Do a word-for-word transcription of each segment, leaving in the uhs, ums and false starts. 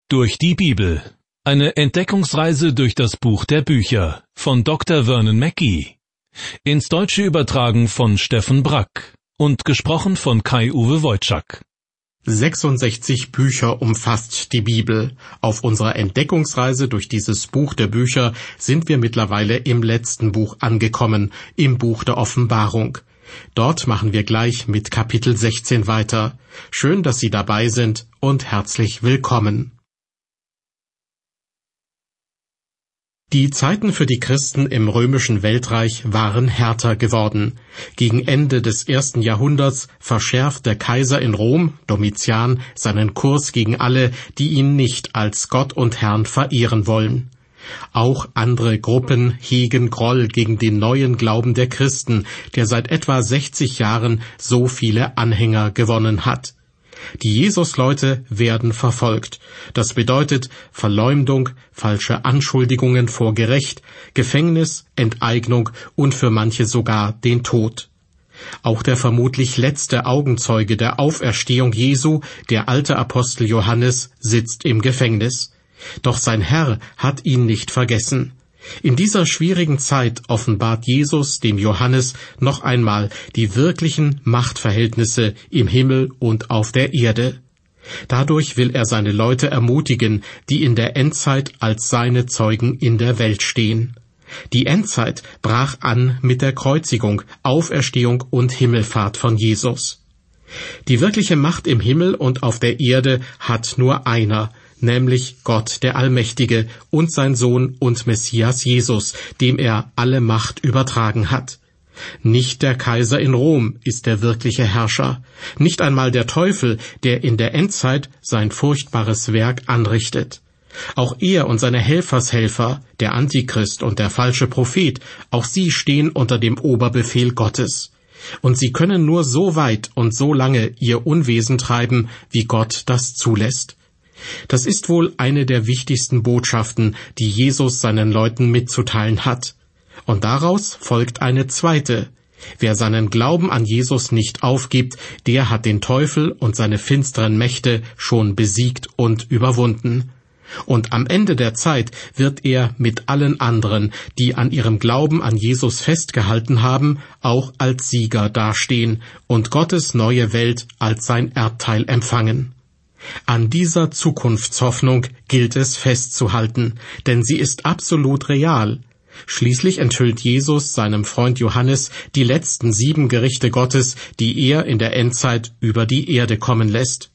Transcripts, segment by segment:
Durch die Bibel. Eine Entdeckungsreise durch das Buch der Bücher von Doktor Vernon Mackey. Ins Deutsche übertragen von Steffen Brack und gesprochen von Kai-Uwe Wojczak. sechsundsechzig Bücher umfasst die Bibel. Auf unserer Entdeckungsreise durch dieses Buch der Bücher sind wir mittlerweile im letzten Buch angekommen, im Buch der Offenbarung. Dort machen wir gleich mit Kapitel sechzehn weiter. Schön, dass Sie dabei sind und herzlich willkommen. Die Zeiten für die Christen im römischen Weltreich waren härter geworden. Gegen Ende des ersten Jahrhunderts verschärft der Kaiser in Rom, Domitian, seinen Kurs gegen alle, die ihn nicht als Gott und Herrn verehren wollen. Auch andere Gruppen hegen Groll gegen den neuen Glauben der Christen, der seit etwa sechzig Jahren so viele Anhänger gewonnen hat. Die Jesusleute werden verfolgt. Das bedeutet Verleumdung, falsche Anschuldigungen vor Gericht, Gefängnis, Enteignung und für manche sogar den Tod. Auch der vermutlich letzte Augenzeuge der Auferstehung Jesu, der alte Apostel Johannes, sitzt im Gefängnis. Doch sein Herr hat ihn nicht vergessen. In dieser schwierigen Zeit offenbart Jesus dem Johannes noch einmal die wirklichen Machtverhältnisse im Himmel und auf der Erde. Dadurch will er seine Leute ermutigen, die in der Endzeit als seine Zeugen in der Welt stehen. Die Endzeit brach an mit der Kreuzigung, Auferstehung und Himmelfahrt von Jesus. Die wirkliche Macht im Himmel und auf der Erde hat nur einer, nämlich Gott der Allmächtige und sein Sohn und Messias Jesus, dem er alle Macht übertragen hat. Nicht der Kaiser in Rom ist der wirkliche Herrscher, nicht einmal der Teufel, der in der Endzeit sein furchtbares Werk anrichtet. Auch er und seine Helfershelfer, der Antichrist und der falsche Prophet, auch sie stehen unter dem Oberbefehl Gottes. Und sie können nur so weit und so lange ihr Unwesen treiben, wie Gott das zulässt. Das ist wohl eine der wichtigsten Botschaften, die Jesus seinen Leuten mitzuteilen hat. Und daraus folgt eine zweite. Wer seinen Glauben an Jesus nicht aufgibt, der hat den Teufel und seine finsteren Mächte schon besiegt und überwunden. Und am Ende der Zeit wird er mit allen anderen, die an ihrem Glauben an Jesus festgehalten haben, auch als Sieger dastehen und Gottes neue Welt als sein Erbteil empfangen. An dieser Zukunftshoffnung gilt es festzuhalten, denn sie ist absolut real. Schließlich enthüllt Jesus seinem Freund Johannes die letzten sieben Gerichte Gottes, die er in der Endzeit über die Erde kommen lässt.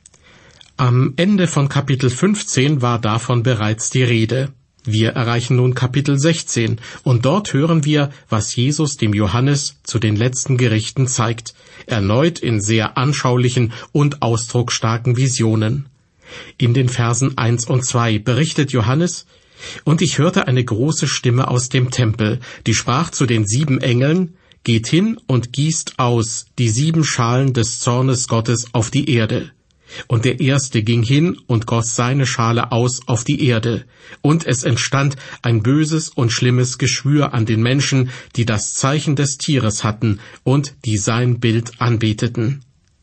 Am Ende von Kapitel fünfzehn war davon bereits die Rede. Wir erreichen nun Kapitel sechzehn, und dort hören wir, was Jesus dem Johannes zu den letzten Gerichten zeigt, erneut in sehr anschaulichen und ausdrucksstarken Visionen. In den Versen eins und zwei berichtet Johannes: Und ich hörte eine große Stimme aus dem Tempel, die sprach zu den sieben Engeln: Geht hin und gießt aus die sieben Schalen des Zornes Gottes auf die Erde. Und der Erste ging hin und goss seine Schale aus auf die Erde, und es entstand ein böses und schlimmes Geschwür an den Menschen, die das Zeichen des Tieres hatten und die sein Bild anbeteten.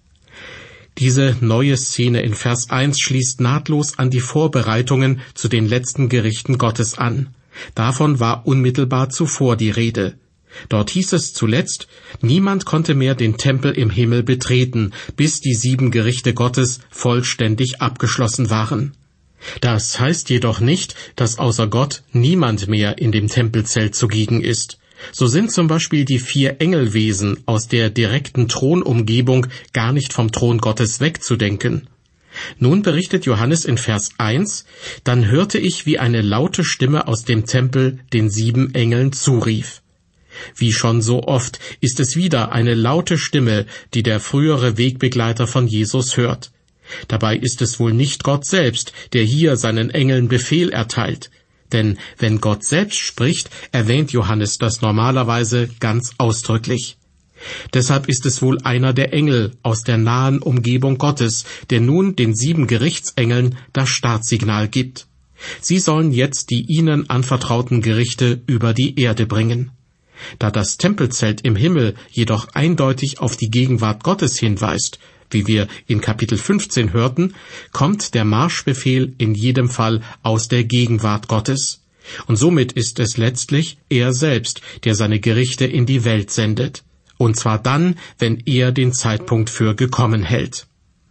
Diese neue Szene in Vers eins schließt nahtlos an die Vorbereitungen zu den letzten Gerichten Gottes an. Davon war unmittelbar zuvor die Rede. Dort hieß es zuletzt, niemand konnte mehr den Tempel im Himmel betreten, bis die sieben Gerichte Gottes vollständig abgeschlossen waren. Das heißt jedoch nicht, dass außer Gott niemand mehr in dem Tempelzelt zugegen ist. So sind zum Beispiel die vier Engelwesen aus der direkten Thronumgebung gar nicht vom Thron Gottes wegzudenken. Nun berichtet Johannes in Vers eins, dann hörte ich, wie eine laute Stimme aus dem Tempel den sieben Engeln zurief. Wie schon so oft ist es wieder eine laute Stimme, die der frühere Wegbegleiter von Jesus hört. Dabei ist es wohl nicht Gott selbst, der hier seinen Engeln Befehl erteilt. Denn wenn Gott selbst spricht, erwähnt Johannes das normalerweise ganz ausdrücklich. Deshalb ist es wohl einer der Engel aus der nahen Umgebung Gottes, der nun den sieben Gerichtsengeln das Startsignal gibt. Sie sollen jetzt die ihnen anvertrauten Gerichte über die Erde bringen. Da das Tempelzelt im Himmel jedoch eindeutig auf die Gegenwart Gottes hinweist, Wie wir in Kapitel fünfzehn hörten, kommt der Marschbefehl in jedem Fall aus der Gegenwart Gottes. Und somit ist es letztlich er selbst, der seine Gerichte in die Welt sendet. Und zwar dann, wenn er den Zeitpunkt für gekommen hält.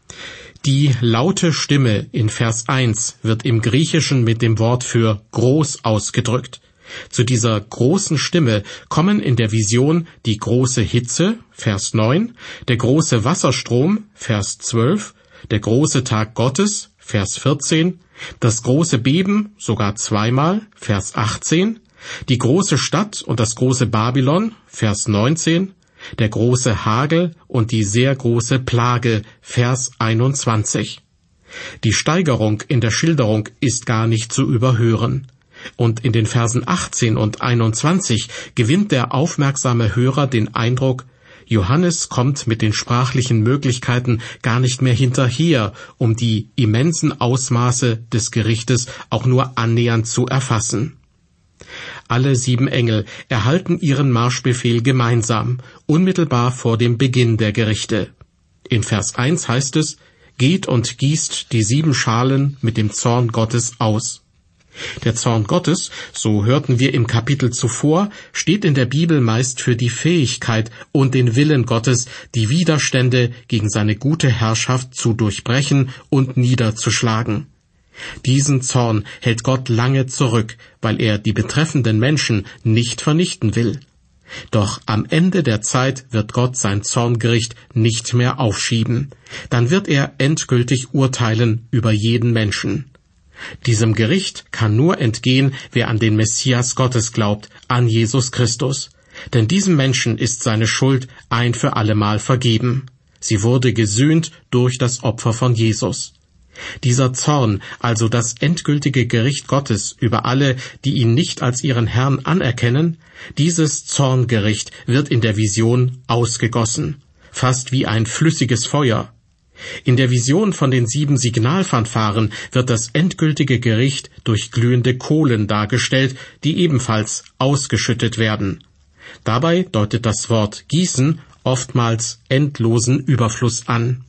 Die laute Stimme in Vers eins wird im Griechischen mit dem Wort für groß ausgedrückt. Zu dieser großen Stimme kommen in der Vision die große Hitze, Vers neun, der große Wasserstrom, Vers zwölf, der große Tag Gottes, Vers vierzehn, das große Beben, sogar zweimal, Vers achtzehn, die große Stadt und das große Babylon, Vers neunzehn, der große Hagel und die sehr große Plage, Vers einundzwanzig. Die Steigerung in der Schilderung ist gar nicht zu überhören. Und in den Versen achtzehn und einundzwanzig gewinnt der aufmerksame Hörer den Eindruck, Johannes kommt mit den sprachlichen Möglichkeiten gar nicht mehr hinterher, um die immensen Ausmaße des Gerichtes auch nur annähernd zu erfassen. Alle sieben Engel erhalten ihren Marschbefehl gemeinsam, unmittelbar vor dem Beginn der Gerichte. In Vers eins heißt es, geht und gießt die sieben Schalen mit dem Zorn Gottes aus. Der Zorn Gottes, so hörten wir im Kapitel zuvor, steht in der Bibel meist für die Fähigkeit und den Willen Gottes, die Widerstände gegen seine gute Herrschaft zu durchbrechen und niederzuschlagen. Diesen Zorn hält Gott lange zurück, weil er die betreffenden Menschen nicht vernichten will. Doch am Ende der Zeit wird Gott sein Zorngericht nicht mehr aufschieben. Dann wird er endgültig urteilen über jeden Menschen. Diesem Gericht kann nur entgehen, wer an den Messias Gottes glaubt, an Jesus Christus. Denn diesem Menschen ist seine Schuld ein für allemal vergeben. Sie wurde gesühnt durch das Opfer von Jesus. Dieser Zorn, also das endgültige Gericht Gottes über alle, die ihn nicht als ihren Herrn anerkennen, dieses Zorngericht wird in der Vision ausgegossen, fast wie ein flüssiges Feuer. In der Vision von den sieben Signalfanfaren wird das endgültige Gericht durch glühende Kohlen dargestellt, die ebenfalls ausgeschüttet werden. Dabei deutet das Wort gießen oftmals endlosen Überfluss an.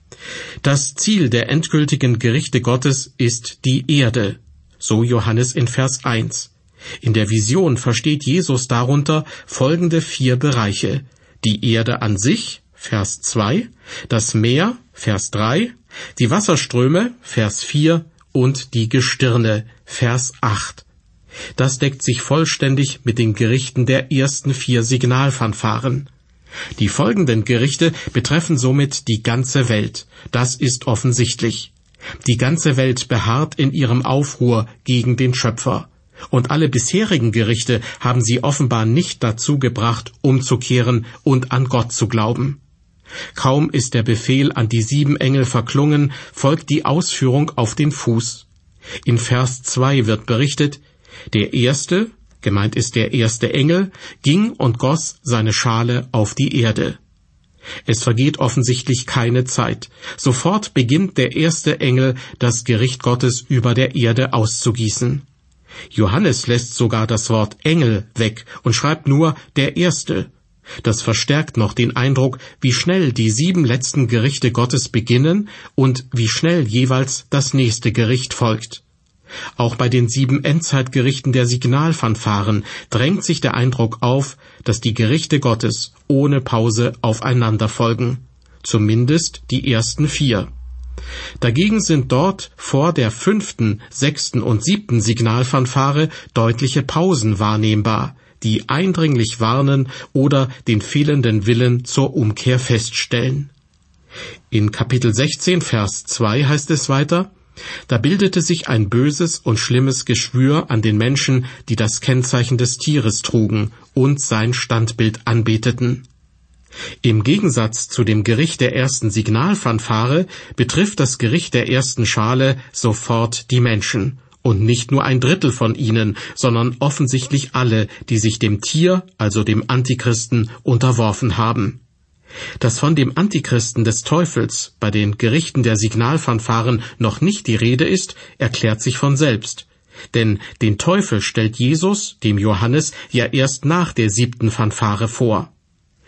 Das Ziel der endgültigen Gerichte Gottes ist die Erde, so Johannes in Vers eins. In der Vision versteht Jesus darunter folgende vier Bereiche: die Erde an sich, Vers zwei, das Meer, Vers drei, die Wasserströme, Vers vier und die Gestirne, Vers acht. Das deckt sich vollständig mit den Gerichten der ersten vier Signalfanfaren. Die folgenden Gerichte betreffen somit die ganze Welt. Das ist offensichtlich. Die ganze Welt beharrt in ihrem Aufruhr gegen den Schöpfer. Und alle bisherigen Gerichte haben sie offenbar nicht dazu gebracht, umzukehren und an Gott zu glauben. Kaum ist der Befehl an die sieben Engel verklungen, folgt die Ausführung auf den Fuß. In Vers zwei wird berichtet, der Erste, gemeint ist der erste Engel, ging und goss seine Schale auf die Erde. Es vergeht offensichtlich keine Zeit. Sofort beginnt der erste Engel, das Gericht Gottes über der Erde auszugießen. Johannes lässt sogar das Wort Engel weg und schreibt nur der Erste. Das verstärkt noch den Eindruck, wie schnell die sieben letzten Gerichte Gottes beginnen und wie schnell jeweils das nächste Gericht folgt. Auch bei den sieben Endzeitgerichten der Signalfanfaren drängt sich der Eindruck auf, dass die Gerichte Gottes ohne Pause aufeinander folgen. Zumindest die ersten vier. Dagegen sind dort vor der fünften, sechsten und siebten Signalfanfare deutliche Pausen wahrnehmbar, die eindringlich warnen oder den fehlenden Willen zur Umkehr feststellen. In Kapitel sechzehn, Vers zwei heißt es weiter, da bildete sich ein böses und schlimmes Geschwür an den Menschen, die das Kennzeichen des Tieres trugen und sein Standbild anbeteten. Im Gegensatz zu dem Gericht der ersten Signalfanfare betrifft das Gericht der ersten Schale sofort die Menschen. Und nicht nur ein Drittel von ihnen, sondern offensichtlich alle, die sich dem Tier, also dem Antichristen, unterworfen haben. Dass von dem Antichristen des Teufels bei den Gerichten der Signalfanfaren noch nicht die Rede ist, erklärt sich von selbst. Denn den Teufel stellt Jesus, dem Johannes, ja erst nach der siebten Fanfare vor.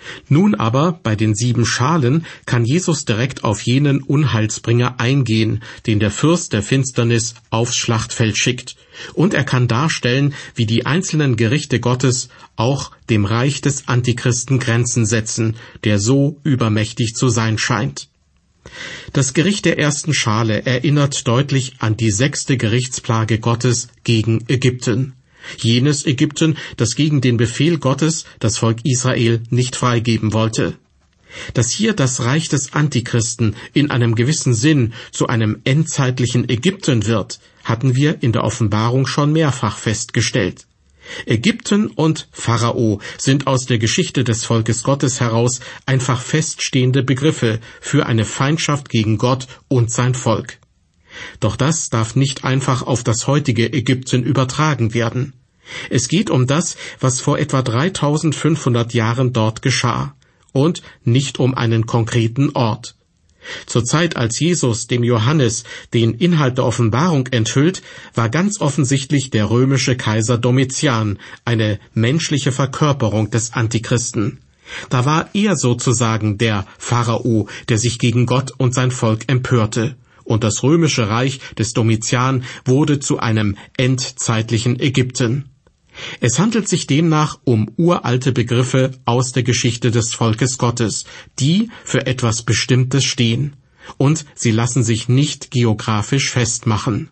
Nun aber, bei den sieben Schalen, kann Jesus direkt auf jenen Unheilsbringer eingehen, den der Fürst der Finsternis aufs Schlachtfeld schickt, und er kann darstellen, wie die einzelnen Gerichte Gottes auch dem Reich des Antichristen Grenzen setzen, der so übermächtig zu sein scheint. Das Gericht der ersten Schale erinnert deutlich an die sechste Gerichtsplage Gottes gegen Ägypten. Jenes Ägypten, das gegen den Befehl Gottes das Volk Israel nicht freigeben wollte. Dass hier das Reich des Antichristen in einem gewissen Sinn zu einem endzeitlichen Ägypten wird, hatten wir in der Offenbarung schon mehrfach festgestellt. Ägypten und Pharao sind aus der Geschichte des Volkes Gottes heraus einfach feststehende Begriffe für eine Feindschaft gegen Gott und sein Volk. Doch das darf nicht einfach auf das heutige Ägypten übertragen werden. Es geht um das, was vor etwa dreitausendfünfhundert Jahren dort geschah, und nicht um einen konkreten Ort. Zur Zeit, als Jesus dem Johannes den Inhalt der Offenbarung enthüllt, war ganz offensichtlich der römische Kaiser Domitian eine menschliche Verkörperung des Antichristen. Da war er sozusagen der Pharao, der sich gegen Gott und sein Volk empörte. Und das römische Reich des Domitian wurde zu einem endzeitlichen Ägypten. Es handelt sich demnach um uralte Begriffe aus der Geschichte des Volkes Gottes, die für etwas Bestimmtes stehen. Und sie lassen sich nicht geografisch festmachen.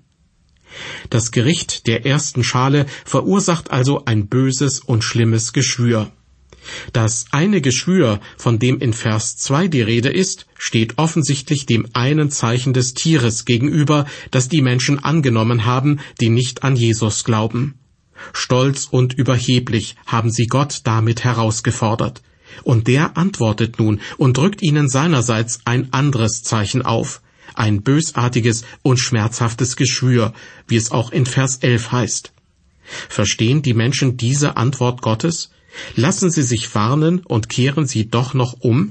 Das Gericht der ersten Schale verursacht also ein böses und schlimmes Geschwür. Das eine Geschwür, von dem in Vers zwei die Rede ist, steht offensichtlich dem einen Zeichen des Tieres gegenüber, das die Menschen angenommen haben, die nicht an Jesus glauben. Stolz und überheblich haben sie Gott damit herausgefordert. Und der antwortet nun und drückt ihnen seinerseits ein anderes Zeichen auf, ein bösartiges und schmerzhaftes Geschwür, wie es auch in Vers elf heißt. Verstehen die Menschen diese Antwort Gottes? Lassen sie sich warnen und kehren sie doch noch um?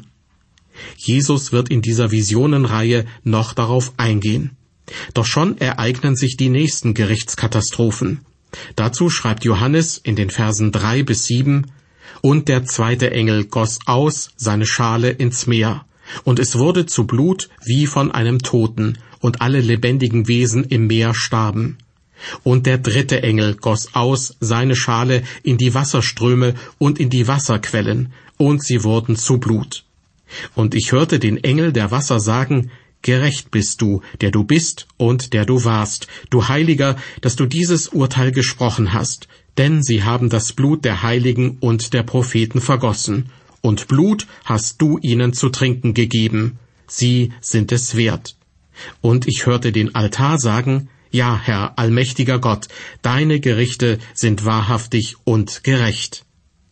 Jesus wird in dieser Visionenreihe noch darauf eingehen. Doch schon ereignen sich die nächsten Gerichtskatastrophen. Dazu schreibt Johannes in den Versen drei bis sieben: Und der zweite Engel goss aus seine Schale ins Meer, und es wurde zu Blut wie von einem Toten, und alle lebendigen Wesen im Meer starben. Und der dritte Engel goss aus seine Schale in die Wasserströme und in die Wasserquellen, und sie wurden zu Blut. Und ich hörte den Engel der Wasser sagen: Gerecht bist du, der du bist und der du warst, du Heiliger, dass du dieses Urteil gesprochen hast, denn sie haben das Blut der Heiligen und der Propheten vergossen, und Blut hast du ihnen zu trinken gegeben, sie sind es wert. Und ich hörte den Altar sagen: Ja, Herr, allmächtiger Gott, deine Gerichte sind wahrhaftig und gerecht.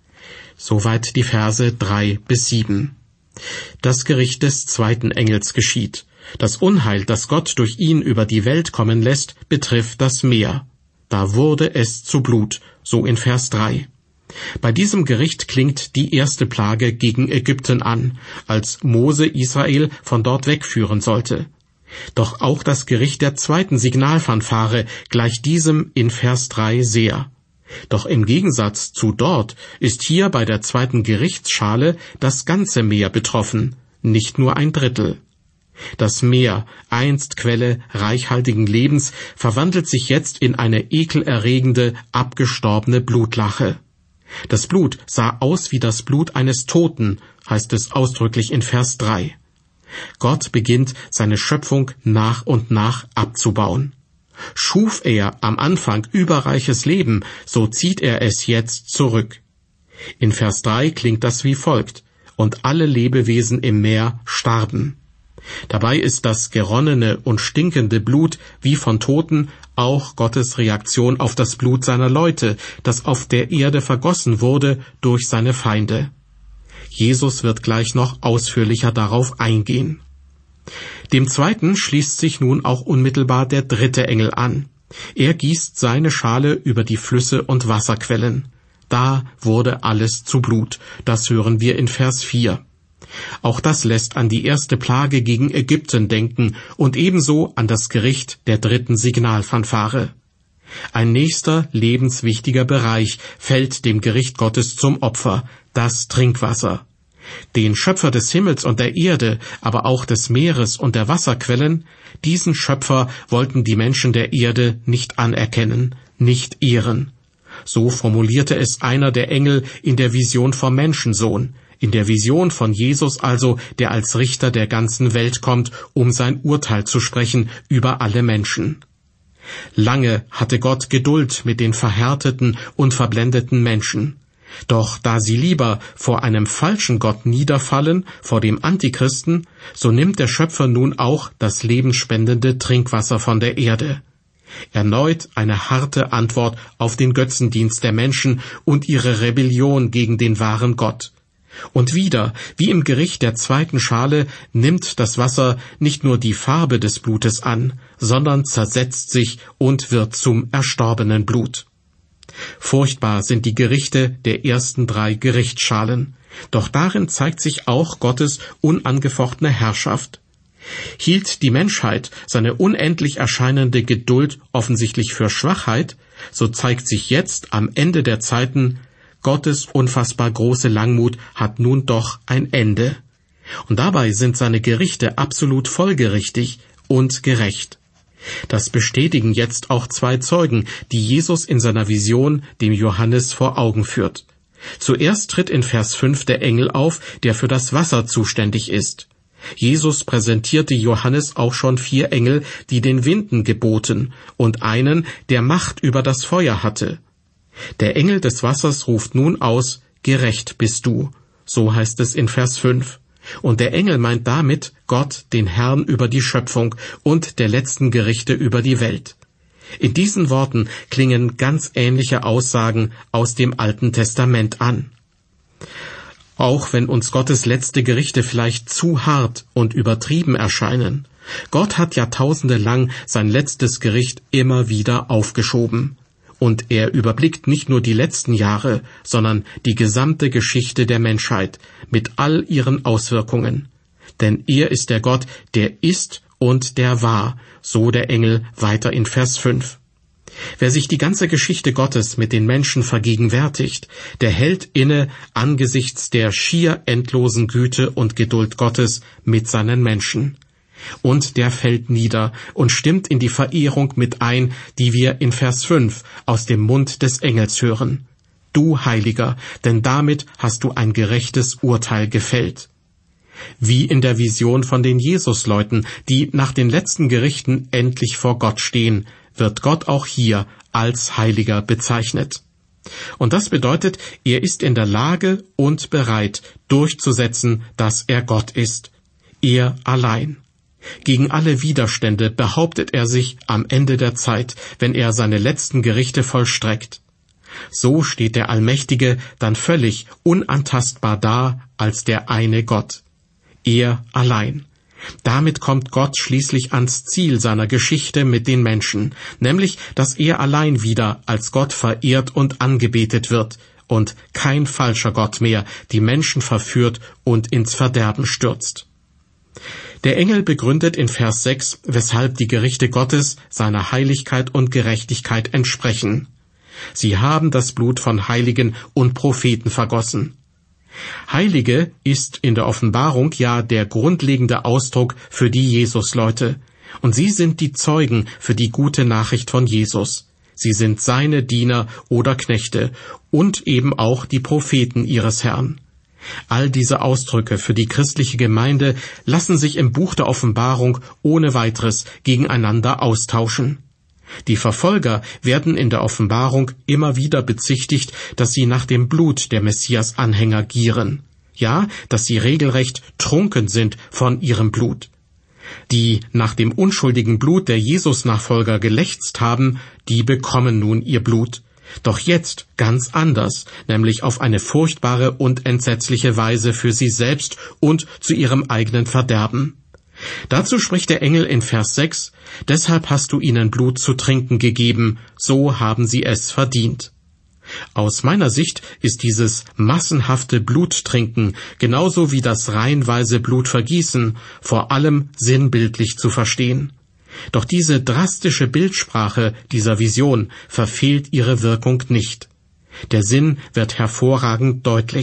Soweit die Verse drei bis sieben. Das Gericht des zweiten Engels geschieht. Das Unheil, das Gott durch ihn über die Welt kommen lässt, betrifft das Meer. Da wurde es zu Blut, so in Vers drei. Bei diesem Gericht klingt die erste Plage gegen Ägypten an, als Mose Israel von dort wegführen sollte. Doch auch das Gericht der zweiten Signalfanfare gleicht diesem in Vers drei sehr. Doch im Gegensatz zu dort ist hier bei der zweiten Gerichtsschale das ganze Meer betroffen, nicht nur ein Drittel. Das Meer, einst Quelle reichhaltigen Lebens, verwandelt sich jetzt in eine ekelerregende, abgestorbene Blutlache. Das Blut sah aus wie das Blut eines Toten, heißt es ausdrücklich in Vers drei. Gott beginnt, seine Schöpfung nach und nach abzubauen. Schuf er am Anfang überreiches Leben, so zieht er es jetzt zurück. In Vers drei klingt das wie folgt: Und alle Lebewesen im Meer starben. Dabei ist das geronnene und stinkende Blut wie von Toten auch Gottes Reaktion auf das Blut seiner Leute, das auf der Erde vergossen wurde durch seine Feinde. Jesus wird gleich noch ausführlicher darauf eingehen. Dem zweiten schließt sich nun auch unmittelbar der dritte Engel an. Er gießt seine Schale über die Flüsse und Wasserquellen. Da wurde alles zu Blut. Das hören wir in Vers vier. Auch das lässt an die erste Plage gegen Ägypten denken und ebenso an das Gericht der dritten Signalfanfare. Ein nächster lebenswichtiger Bereich fällt dem Gericht Gottes zum Opfer, das Trinkwasser. Den Schöpfer des Himmels und der Erde, aber auch des Meeres und der Wasserquellen, diesen Schöpfer wollten die Menschen der Erde nicht anerkennen, nicht ehren. So formulierte es einer der Engel in der Vision vom Menschensohn, in der Vision von Jesus also, der als Richter der ganzen Welt kommt, um sein Urteil zu sprechen über alle Menschen. Lange hatte Gott Geduld mit den verhärteten und verblendeten Menschen. Doch da sie lieber vor einem falschen Gott niederfallen, vor dem Antichristen, so nimmt der Schöpfer nun auch das lebensspendende Trinkwasser von der Erde. Erneut eine harte Antwort auf den Götzendienst der Menschen und ihre Rebellion gegen den wahren Gott. Und wieder, wie im Gericht der zweiten Schale, nimmt das Wasser nicht nur die Farbe des Blutes an, sondern zersetzt sich und wird zum erstorbenen Blut. Furchtbar sind die Gerichte der ersten drei Gerichtsschalen, doch darin zeigt sich auch Gottes unangefochtene Herrschaft. Hielt die Menschheit seine unendlich erscheinende Geduld offensichtlich für Schwachheit, so zeigt sich jetzt am Ende der Zeiten, Gottes unfassbar große Langmut hat nun doch ein Ende. Und dabei sind seine Gerichte absolut folgerichtig und gerecht. Das bestätigen jetzt auch zwei Zeugen, die Jesus in seiner Vision dem Johannes vor Augen führt. Zuerst tritt in Vers fünf der Engel auf, der für das Wasser zuständig ist. Jesus präsentierte Johannes auch schon vier Engel, die den Winden geboten, und einen, der Macht über das Feuer hatte. Der Engel des Wassers ruft nun aus, gerecht bist du, so heißt es in Vers fünf. Und der Engel meint damit Gott, den Herrn über die Schöpfung und der letzten Gerichte über die Welt. In diesen Worten klingen ganz ähnliche Aussagen aus dem Alten Testament an. Auch wenn uns Gottes letzte Gerichte vielleicht zu hart und übertrieben erscheinen, Gott hat Jahrtausende lang sein letztes Gericht immer wieder aufgeschoben. Und er überblickt nicht nur die letzten Jahre, sondern die gesamte Geschichte der Menschheit mit all ihren Auswirkungen. Denn er ist der Gott, der ist und der war, so der Engel weiter in Vers fünf. Wer sich die ganze Geschichte Gottes mit den Menschen vergegenwärtigt, der hält inne angesichts der schier endlosen Güte und Geduld Gottes mit seinen Menschen. Und der fällt nieder und stimmt in die Verehrung mit ein, die wir in Vers fünf aus dem Mund des Engels hören. Du Heiliger, denn damit hast du ein gerechtes Urteil gefällt. Wie in der Vision von den Jesusleuten, die nach den letzten Gerichten endlich vor Gott stehen, wird Gott auch hier als Heiliger bezeichnet. Und das bedeutet, er ist in der Lage und bereit, durchzusetzen, dass er Gott ist. Er allein. Gegen alle Widerstände behauptet er sich am Ende der Zeit, wenn er seine letzten Gerichte vollstreckt. So steht der Allmächtige dann völlig unantastbar da als der eine Gott. Er allein. Damit kommt Gott schließlich ans Ziel seiner Geschichte mit den Menschen, nämlich, dass er allein wieder als Gott verehrt und angebetet wird und kein falscher Gott mehr die Menschen verführt und ins Verderben stürzt. Der Engel begründet in Vers sechs, weshalb die Gerichte Gottes seiner Heiligkeit und Gerechtigkeit entsprechen. Sie haben das Blut von Heiligen und Propheten vergossen. Heilige ist in der Offenbarung ja der grundlegende Ausdruck für die Jesusleute, und sie sind die Zeugen für die gute Nachricht von Jesus. Sie sind seine Diener oder Knechte und eben auch die Propheten ihres Herrn. All diese Ausdrücke für die christliche Gemeinde lassen sich im Buch der Offenbarung ohne weiteres gegeneinander austauschen. Die Verfolger werden in der Offenbarung immer wieder bezichtigt, dass sie nach dem Blut der Messias-Anhänger gieren. Ja, dass sie regelrecht trunken sind von ihrem Blut. Die nach dem unschuldigen Blut der Jesus-Nachfolger gelächzt haben, die bekommen nun ihr Blut. Doch jetzt ganz anders, nämlich auf eine furchtbare und entsetzliche Weise für sie selbst und zu ihrem eigenen Verderben. Dazu spricht der Engel in Vers sechs, deshalb hast du ihnen Blut zu trinken gegeben, so haben sie es verdient. Aus meiner Sicht ist dieses massenhafte Bluttrinken, genauso wie das reihenweise Blutvergießen, vor allem sinnbildlich zu verstehen. Doch diese drastische Bildsprache dieser Vision verfehlt ihre Wirkung nicht. Der Sinn wird hervorragend deutlich.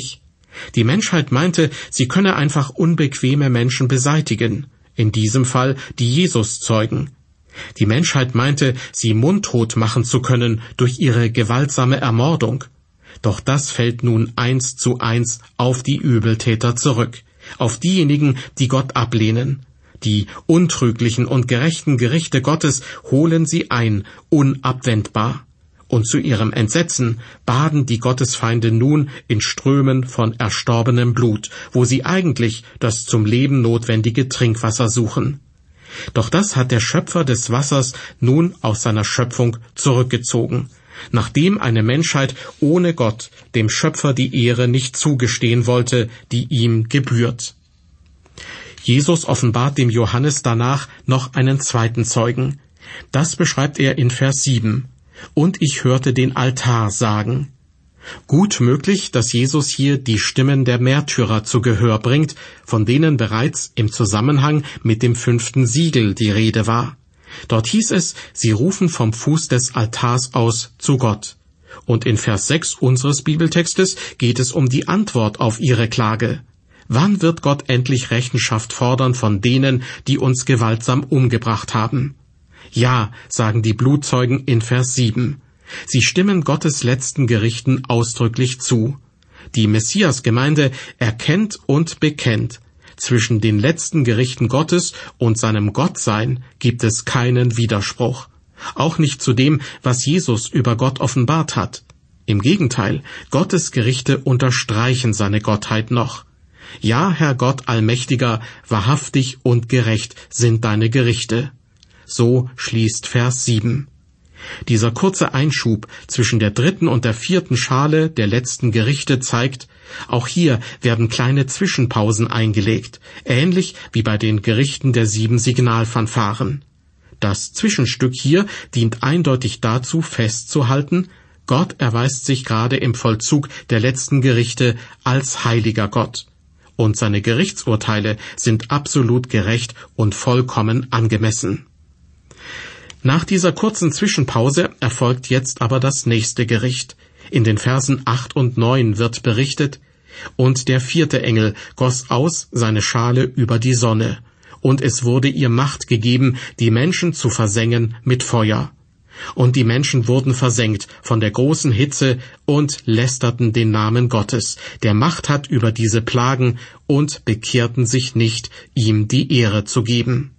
Die Menschheit meinte, sie könne einfach unbequeme Menschen beseitigen, in diesem Fall die Jesuszeugen. Die Menschheit meinte, sie mundtot machen zu können durch ihre gewaltsame Ermordung. Doch das fällt nun eins zu eins auf die Übeltäter zurück, auf diejenigen, die Gott ablehnen. Die untrüglichen und gerechten Gerichte Gottes holen sie ein, unabwendbar. Und zu ihrem Entsetzen baden die Gottesfeinde nun in Strömen von erstorbenem Blut, wo sie eigentlich das zum Leben notwendige Trinkwasser suchen. Doch das hat der Schöpfer des Wassers nun aus seiner Schöpfung zurückgezogen, nachdem eine Menschheit ohne Gott dem Schöpfer die Ehre nicht zugestehen wollte, die ihm gebührt. Jesus offenbart dem Johannes danach noch einen zweiten Zeugen. Das beschreibt er in Vers sieben. Und ich hörte den Altar sagen. Gut möglich, dass Jesus hier die Stimmen der Märtyrer zu Gehör bringt, von denen bereits im Zusammenhang mit dem fünften Siegel die Rede war. Dort hieß es, sie rufen vom Fuß des Altars aus zu Gott. Und in Vers sechs unseres Bibeltextes geht es um die Antwort auf ihre Klage. Wann wird Gott endlich Rechenschaft fordern von denen, die uns gewaltsam umgebracht haben? Ja, sagen die Blutzeugen in Vers sieben. Sie stimmen Gottes letzten Gerichten ausdrücklich zu. Die Messiasgemeinde erkennt und bekennt, zwischen den letzten Gerichten Gottes und seinem Gottsein gibt es keinen Widerspruch. Auch nicht zu dem, was Jesus über Gott offenbart hat. Im Gegenteil, Gottes Gerichte unterstreichen seine Gottheit noch. Ja, Herr Gott Allmächtiger, wahrhaftig und gerecht sind deine Gerichte. So schließt Vers sieben. Dieser kurze Einschub zwischen der dritten und der vierten Schale der letzten Gerichte zeigt, auch hier werden kleine Zwischenpausen eingelegt, ähnlich wie bei den Gerichten der sieben Signalfanfaren. Das Zwischenstück hier dient eindeutig dazu, festzuhalten, Gott erweist sich gerade im Vollzug der letzten Gerichte als heiliger Gott. Und seine Gerichtsurteile sind absolut gerecht und vollkommen angemessen. Nach dieser kurzen Zwischenpause erfolgt jetzt aber das nächste Gericht. In den Versen acht und neun wird berichtet, und der vierte Engel goss aus seine Schale über die Sonne, und es wurde ihr Macht gegeben, die Menschen zu versengen mit Feuer. Und die Menschen wurden versengt von der großen Hitze und lästerten den Namen Gottes, der Macht hat über diese Plagen, und bekehrten sich nicht, ihm die Ehre zu geben.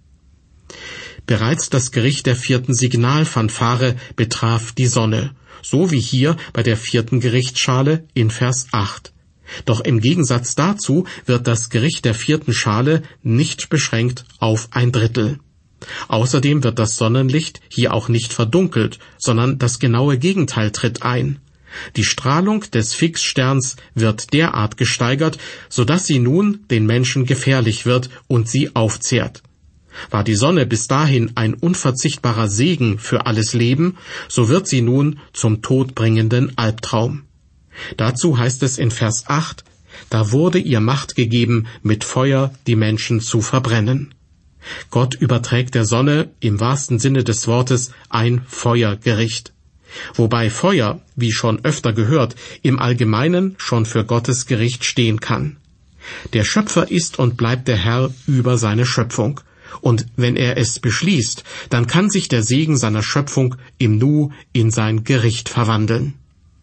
Bereits das Gericht der vierten Signalfanfare betraf die Sonne, so wie hier bei der vierten Gerichtsschale in Vers acht. Doch im Gegensatz dazu wird das Gericht der vierten Schale nicht beschränkt auf ein Drittel. Außerdem wird das Sonnenlicht hier auch nicht verdunkelt, sondern das genaue Gegenteil tritt ein. Die Strahlung des Fixsterns wird derart gesteigert, sodass sie nun den Menschen gefährlich wird und sie aufzehrt. War die Sonne bis dahin ein unverzichtbarer Segen für alles Leben, so wird sie nun zum todbringenden Albtraum. Dazu heißt es in Vers acht, da wurde ihr Macht gegeben, mit Feuer die Menschen zu verbrennen. Gott überträgt der Sonne im wahrsten Sinne des Wortes ein Feuergericht. Wobei Feuer, wie schon öfter gehört, im Allgemeinen schon für Gottes Gericht stehen kann. Der Schöpfer ist und bleibt der Herr über seine Schöpfung. Und wenn er es beschließt, dann kann sich der Segen seiner Schöpfung im Nu in sein Gericht verwandeln.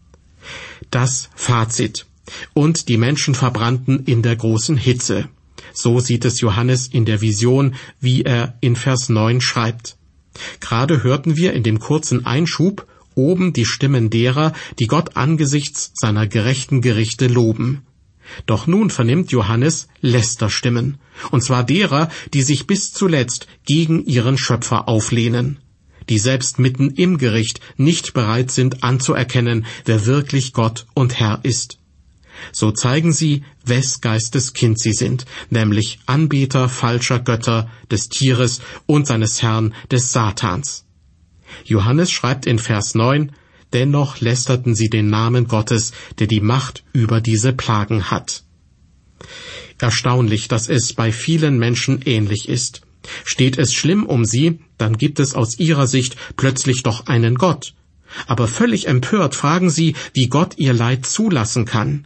Das Fazit. Und die Menschen verbrannten in der großen Hitze. So sieht es Johannes in der Vision, wie er in Vers neun schreibt. Gerade hörten wir in dem kurzen Einschub oben die Stimmen derer, die Gott angesichts seiner gerechten Gerichte loben. Doch nun vernimmt Johannes Lästerstimmen, und zwar derer, die sich bis zuletzt gegen ihren Schöpfer auflehnen, die selbst mitten im Gericht nicht bereit sind anzuerkennen, wer wirklich Gott und Herr ist. So zeigen sie, wes Geistes Kind sie sind, nämlich Anbeter falscher Götter, des Tieres und seines Herrn, des Satans. Johannes schreibt in Vers neun, dennoch lästerten sie den Namen Gottes, der die Macht über diese Plagen hat. Erstaunlich, dass es bei vielen Menschen ähnlich ist. Steht es schlimm um sie, dann gibt es aus ihrer Sicht plötzlich doch einen Gott. Aber völlig empört fragen sie, wie Gott ihr Leid zulassen kann.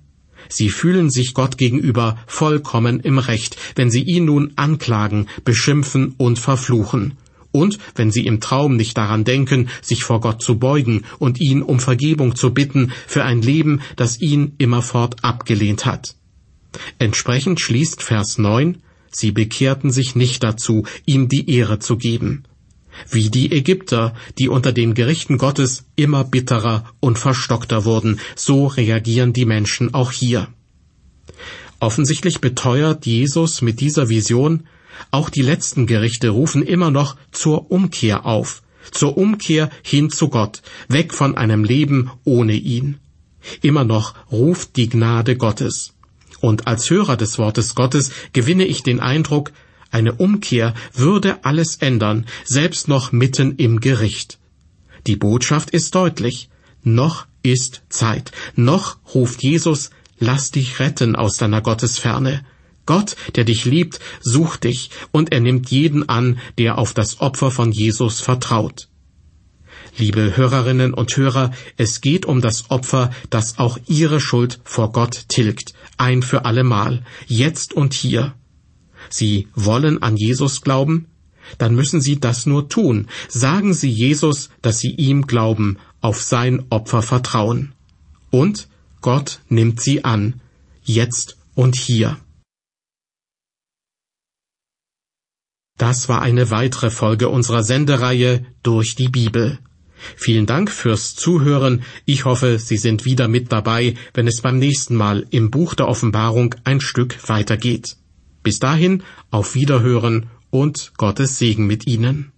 Sie fühlen sich Gott gegenüber vollkommen im Recht, wenn sie ihn nun anklagen, beschimpfen und verfluchen. Und wenn sie im Traum nicht daran denken, sich vor Gott zu beugen und ihn um Vergebung zu bitten für ein Leben, das ihn immerfort abgelehnt hat. Entsprechend schließt Vers neun, sie bekehrten sich nicht dazu, ihm die Ehre zu geben. Wie die Ägypter, die unter den Gerichten Gottes immer bitterer und verstockter wurden, so reagieren die Menschen auch hier. Offensichtlich beteuert Jesus mit dieser Vision, auch die letzten Gerichte rufen immer noch zur Umkehr auf, zur Umkehr hin zu Gott, weg von einem Leben ohne ihn. Immer noch ruft die Gnade Gottes. Und als Hörer des Wortes Gottes gewinne ich den Eindruck, eine Umkehr würde alles ändern, selbst noch mitten im Gericht. Die Botschaft ist deutlich. Noch ist Zeit. Noch ruft Jesus, lass dich retten aus deiner Gottesferne. Gott, der dich liebt, sucht dich, und er nimmt jeden an, der auf das Opfer von Jesus vertraut. Liebe Hörerinnen und Hörer, es geht um das Opfer, das auch Ihre Schuld vor Gott tilgt, ein für allemal, jetzt und hier. Sie wollen an Jesus glauben? Dann müssen Sie das nur tun. Sagen Sie Jesus, dass Sie ihm glauben, auf sein Opfer vertrauen. Und Gott nimmt Sie an, jetzt und hier. Das war eine weitere Folge unserer Sendereihe Durch die Bibel. Vielen Dank fürs Zuhören. Ich hoffe, Sie sind wieder mit dabei, wenn es beim nächsten Mal im Buch der Offenbarung ein Stück weitergeht. Bis dahin, auf Wiederhören und Gottes Segen mit Ihnen.